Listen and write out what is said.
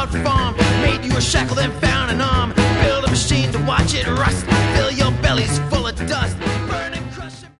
farm. Made you a shackle, then found an arm. Build a machine to watch it rust.